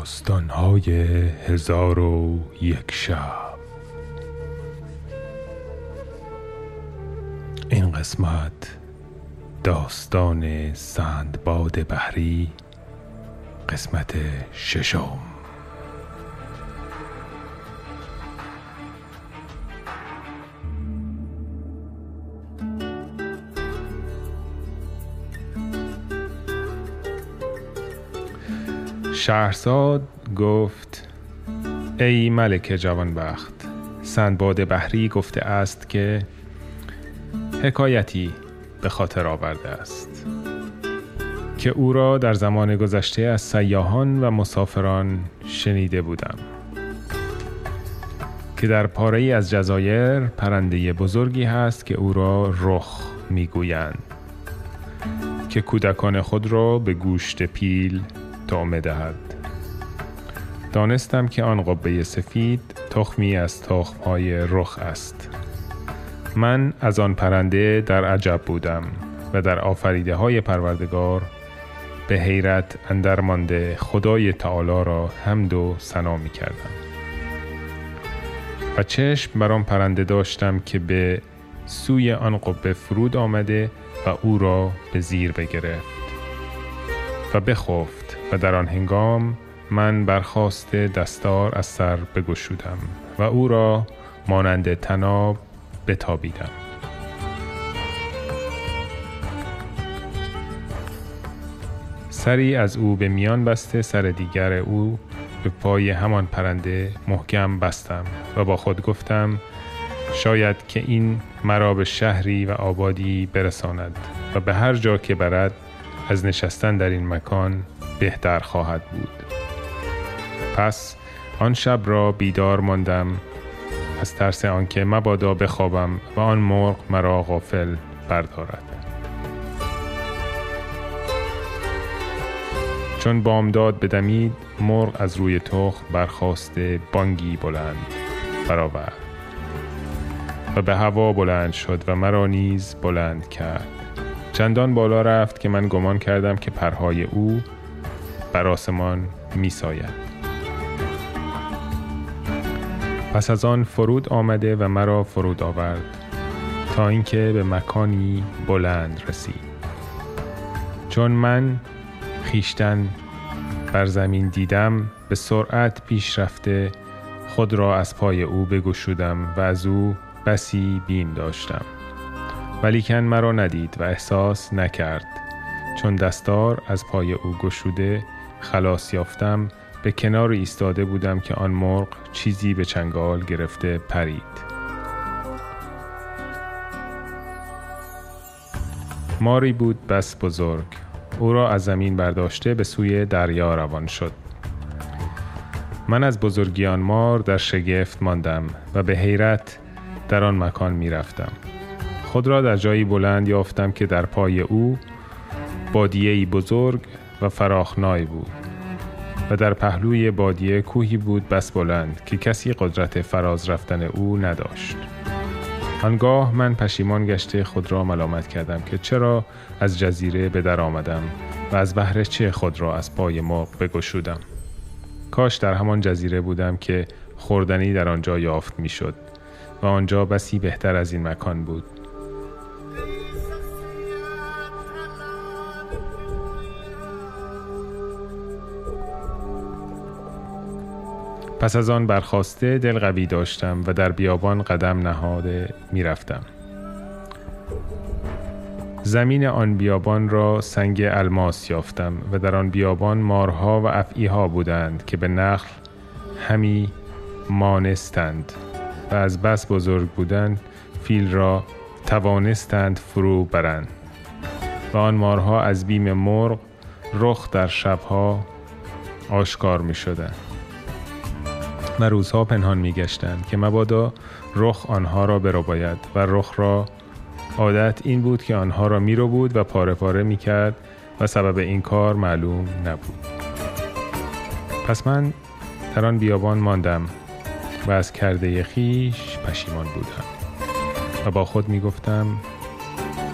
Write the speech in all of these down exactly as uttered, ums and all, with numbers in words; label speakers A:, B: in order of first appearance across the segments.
A: داستان‌های هزار و یک شب. این قسمت داستان سندباد بحری، قسمت ششم. شهرزاد گفت: ای ملک جوانبخت، سندباد بحری گفته است که حکایتی به خاطر آورده است که او را در زمان گذشته از سیاحان و مسافران شنیده بودم که در پاره‌ای از جزایر پرنده بزرگی هست که او را رخ میگویند که کودکان خود را به گوشت پیل طعمه دهد. دانستم که آن قبه سفید تخمی از تخم‌های رخ است. من از آن پرنده در عجب بودم و در آفریده های پروردگار به حیرت اندر مانده خدای تعالی را حمد و ثنا می کردم و چشم بر آن پرنده داشتم که به سوی آن قبه فرود آمده و او را به زیر بگرفت و بخفت و در آن هنگام من برخاست دستار از سر بگشودم و او را مانند طناب بتابیدم. سری از او به میان بسته سر دیگر او به پای همان پرنده محکم بستم و با خود گفتم شاید که این مرا به شهری و آبادی برساند و به هر جا که برد از نشستن در این مکان بهتر خواهد بود. پس آن شب را بیدار ماندم از ترس آنکه مبادا بخوابم و آن مرغ مرا غافل بردارد. چون بامداد بدمید، مرغ از روی تخم برخاسته بانگی بلند برآورد و به هوا بلند شد و مرا نیز بلند کرد. چندان بالا رفت که من گمان کردم که پرهای او بر آسمان می ساید. پس از آن فرود آمده و مرا فرود آورد تا اینکه به مکانی بلند رسید. چون من خیشتن بر زمین دیدم، به سرعت پیش رفته خود را از پای او بگشودم و از او بسی بیم داشتم، ولیکن مرا ندید و احساس نکرد. چون دستار از پای او گشوده خلاص یافتم، به کنار ایستاده بودم که آن مرغ چیزی به چنگال گرفته پرید. ماری بود بس بزرگ. او را از زمین برداشته به سوی دریا روان شد. من از بزرگی آن مار در شگفت ماندم و به حیرت در آن مکان می رفتم. خود را در جایی بلند یافتم که در پای او بادیه‌ای بزرگ و فراخنای بود و در پهلوی بادیه کوهی بود بس بلند که کسی قدرت فراز رفتن او نداشت. آنگاه من پشیمان گشته خود را ملامت کردم که چرا از جزیره به در آمدم و از بهر چه خود را از پای مرغ بگشودم. کاش در همان جزیره بودم که خوردنی در آنجا یافت می شد و آنجا بسی بهتر از این مکان بود. پس از آن برخاسته دل قوی داشتم و در بیابان قدم نهاده می رفتم. زمین آن بیابان را سنگ الماس یافتم و در آن بیابان مارها و افعیها بودند که به نخل همی مانستند و از بس بزرگ بودند فیل را توانستند فرو برند و آن مارها از بیم مرغ رخ در شبها آشکار می شدند و روزها پنهان می گشتند که مبادا رخ آنها را برو باید و رخ را عادت این بود که آنها را می رو بود و پاره پاره می کرد و سبب این کار معلوم نبود. پس من در آن بیابان ماندم و از کرده خیش پشیمان بودم و با خود می گفتم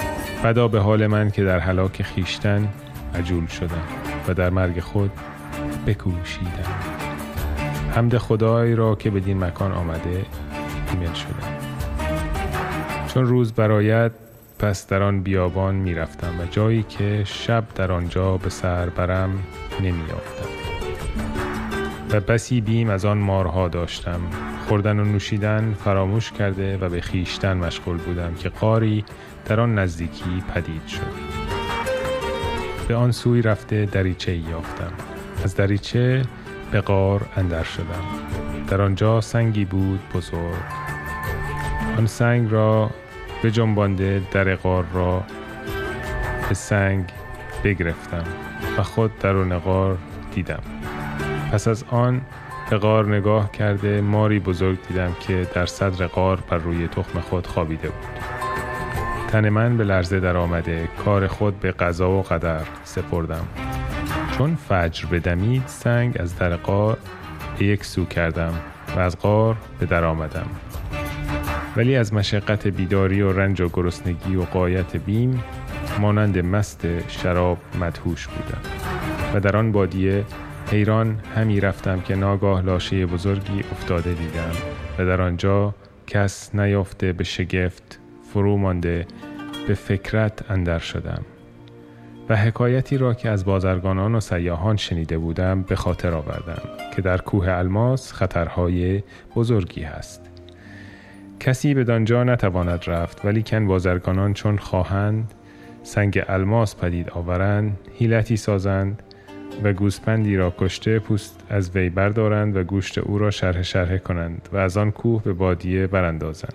A: بدا به حال من که در هلاک خیشتن عجول شدم و در مرگ خود بکوشیدم. حمد خدای را که بدین مکان آمده ایمن شدم. چون روز برآید پس در آن بیابان می رفتم و جایی که شب در آنجا به سر برم نمی یافتم. و بسی بیم از آن مارها داشتم. خوردن و نوشیدن فراموش کرده و به خیشتن مشغول بودم که غاری در آن نزدیکی پدید شد. به آن سوی رفته دریچه یافتم. از دریچه به غار اندر شدم. در آنجا سنگی بود بزرگ. آن سنگ را به جنبانده در غار را به سنگ بگرفتم و خود درون غار دیدم. پس از آن به غار نگاه کرده ماری بزرگ دیدم که در صدر غار بر روی تخم خود خوابیده بود. تن من به لرزه در آمده کار خود به قضا و قدر سپردم. چون فجر بدمید سنگ از در غار به یک سو کردم و از غار به در آمدم. ولی از مشقت بیداری و رنج و گرسنگی و غایت بیم مانند مست شراب مدهوش بودم و در آن بادیه حیران همی رفتم که ناگاه لاشه بزرگی افتاده دیدم و در آنجا کس نیافته به شگفت فرو مانده به فکرت اندر شدم و حکایتی را که از بازرگانان و سیاحان شنیده بودم به خاطر آوردم که در کوه الماس خطرهای بزرگی هست. کسی بدانجا نتواند رفت، ولی کن بازرگانان چون خواهند سنگ الماس پدید آورند حیلتی سازند و گوسپندی را کشته پوست از وی بردارند و گوشت او را شرح شرح کنند و از آن کوه به بادیه براندازند.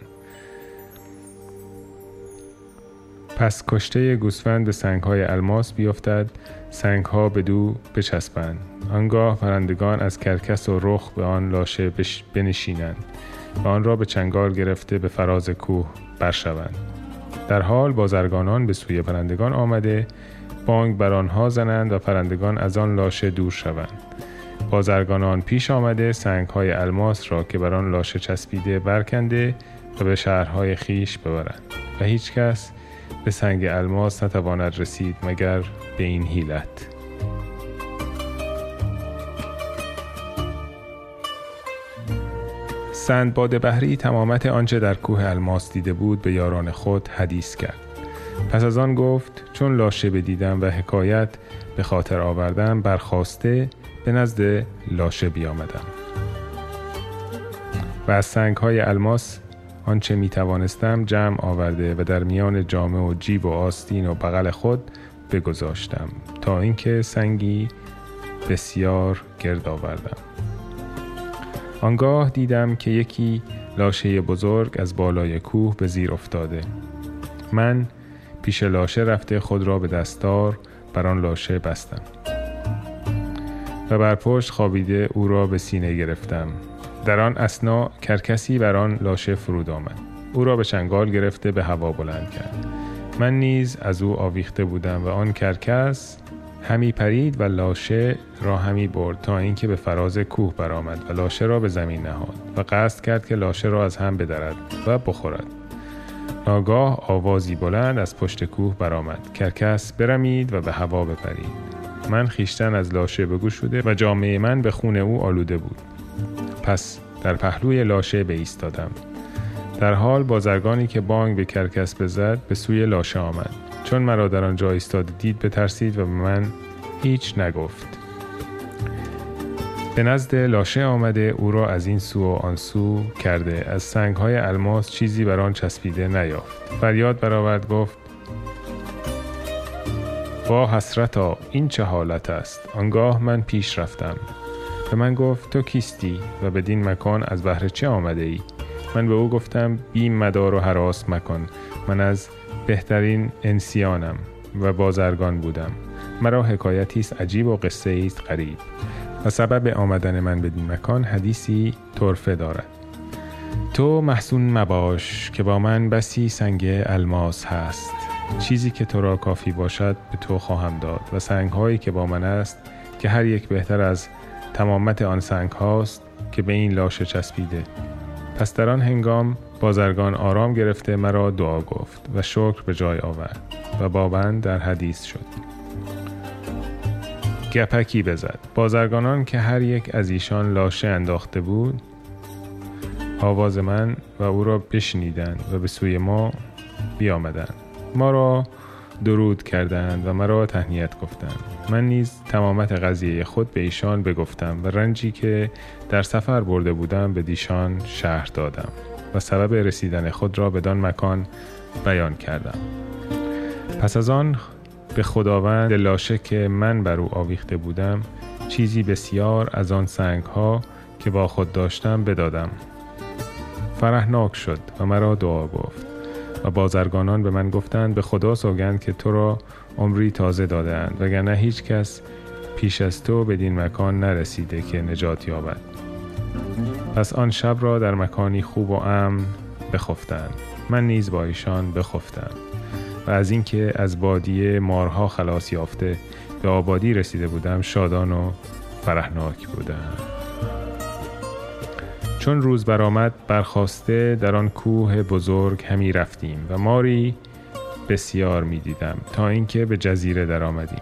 A: پس کشته گوسفند به سنگ‌های الماس بیفتد، سنگ‌ها به دو بچسبند. آنگاه پرندگان از کرکس و رخ به آن لاشه بنشینند و آن را به چنگال گرفته به فراز کوه برشوند. در حال بازرگانان به سوی پرندگان آمده بانگ بر آنها زنند و پرندگان از آن لاشه دور شوند. بازرگانان پیش آمده سنگ‌های الماس را که بر آن لاشه چسبیده برکنده و به شهرهای خیش ببرند و هیچ کس به سنگ الماس نتواند رسید مگر به این حیلت. سندباد بحری تمامت آنچه در کوه الماس دیده بود به یاران خود حدیث کرد. پس از آن گفت چون لاشه بدیدم و حکایت به خاطر آوردم برخاسته به نزد لاشه بیامدم و از سنگ‌های الماس آنچه می توانستم جمع آورده و در میان جامه و جیب و آستین و بغل خود بگذاشتم تا اینکه سنگی بسیار گرد آوردم. آنگاه دیدم که یکی لاشه بزرگ از بالای کوه به زیر افتاده. من پیش لاشه رفته خود را به دستار بر آن لاشه بستم و بر پشت خوابیده او را به سینه گرفتم. در آن اثنا کرکسی بر آن لاشه فرود آمد. او را به چنگال گرفته به هوا بلند کرد. من نیز از او آویخته بودم و آن کرکس همی پرید و لاشه را همی برد تا اینکه به فراز کوه برآمد و لاشه را به زمین نهاد و قصد کرد که لاشه را از هم بدرد و بخورد. ناگاه آوازی بلند از پشت کوه برآمد. کرکس برمید و به هوا بپرید. من خیشتن از لاشه بگشوده و جامه من به خون او آلوده بود. پس در پهلوی لاشه بایستادم. در حال بازرگانی که بانگ به کرکس بزد به سوی لاشه آمد. چون مرا در آنجا ایستاده دید بترسید و به من هیچ نگفت. به نزد لاشه آمده او را از این سو و آن سو کرده از سنگ‌های الماس چیزی بر آن چسبیده نیافت. فریاد برآورد گفت وا حسرتا این چه حالت است. آنگاه من پیش رفتم. به من گفت تو کیستی و بدین مکان از بهر چه آمده ای؟ من به او گفتم بیم مدار و هراس مکن. من از بهترین انسیانم و بازرگان بودم. مرا حکایتی است عجیب و قصه است غریب و سبب آمدن من بدین مکان حدیثی طرفه دارد. تو محزون مباش که با من بسی سنگ الماس هست. چیزی که تو را کافی باشد به تو خواهم داد و سنگ هایی که با من است که هر یک بهتر از تمامت آن سنگ هاست که به این لاشه چسبیده. پس در آن هنگام بازرگان آرام گرفته مرا دعا گفت و شکر به جای آورد و با من در حدیث شد. گپکی بزد. بازرگانان که هر یک از ایشان لاشه انداخته بود آواز من و او را بشنیدند و به سوی ما بیامدند. ما را درود کردند و مرا تهنیت گفتند. من نیز تمامت قضیه خود به ایشان بگفتم و رنجی که در سفر برده بودم به دیشان شرح دادم و سبب رسیدن خود را بدان مکان بیان کردم. پس از آن به خداوند لاشه که من بر او آویخته بودم چیزی بسیار از آن سنگ ها که با خود داشتم بدادم. فرحناک شد و مرا دعا گفت و بازرگانان به من گفتند به خدا سوگند که تو را عمری تازه دادند وگرنه هیچ کس پیش از تو بدین مکان نرسیده که نجات یابد. پس آن شب را در مکانی خوب و امن بخفتند. من نیز با ایشان بخفتم و از اینکه از بادیه مارها خلاص یافته به آبادی رسیده بودم شادان و فرحناک بودم. چون روز برآمد برخاسته در آن کوه بزرگ همی رفتیم و ماری بسیار می دیدم تا اینکه به جزیره در آمدیم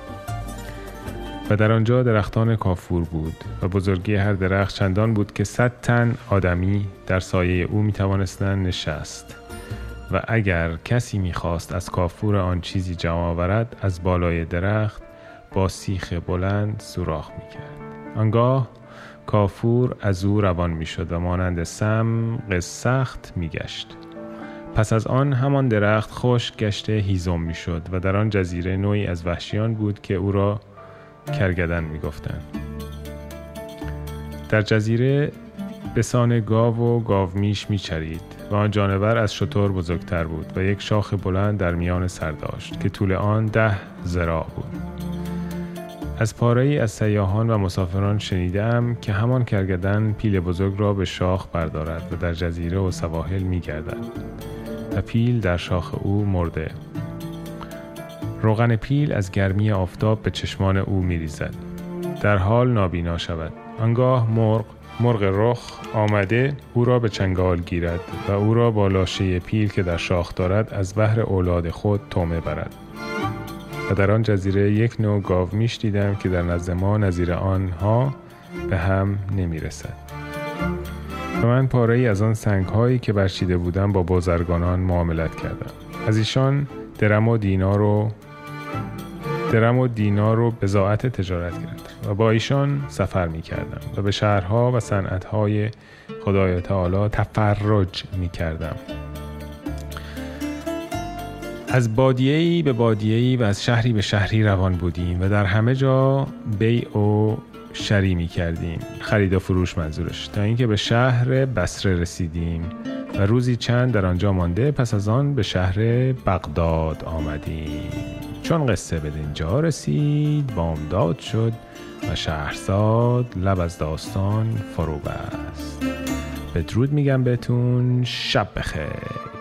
A: و در آنجا درختان کافور بود و بزرگی هر درخت چندان بود که صد تن آدمی در سایه او می توانستند نشست و اگر کسی می خواست از کافور آن چیزی جمع آورد از بالای درخت با سیخ بلند سوراخ می کرد. آنگاه کافور از او روان می شد و مانند سم سخت می گشت. پس از آن همان درخت خشک گشته هیزم می شد و در آن جزیره نوعی از وحشیان بود که او را کرگدن می گفتند. در جزیره بسان گاو و گاومیش می چرید و آن جانور از شتر بزرگتر بود و یک شاخ بلند در میان سر داشت که طول آن ده ذراع بود. از پاره‌ای از سیاحان و مسافران شنیدم که همان کرگدن پیل بزرگ را به شاخ بردارد و در جزیره و سواحل می گردد و پیل در شاخ او مرده. روغن پیل از گرمی آفتاب به چشمان او می ریزد در حال نابینا شود. آنگاه مرغ مرغ رخ آمده او را به چنگال گیرد و او را با لاشه پیل که در شاخ دارد از بحر اولاد خود طعمه برد. و در آن جزیره یک نوع گاومیش دیدم که در نزد ما نظیر آنها به هم نمی رسد. و من پاره‌ای از آن سنگ هایی که برچیده بودم با بازرگانان معاملت کردم. از ایشان درم و دینار و درم و دینار و بضاعت تجارت کردم و با ایشان سفر می کردم و به شهرها و صنعتهای خدای تعالی تفرج می کردم. از بادیه‌ای به بادیه‌ای و از شهری به شهری روان بودیم و در همه جا بیع و شری می کردیم، خرید و فروش منظورش، تا اینکه به شهر بصره رسیدیم و روزی چند در آنجا مانده پس از آن به شهر بغداد آمدیم. چون قصه به اینجا رسید بامداد شد و شهرزاد لب از داستان فرو بست. بدرود میگم بهتون، شب بخیر.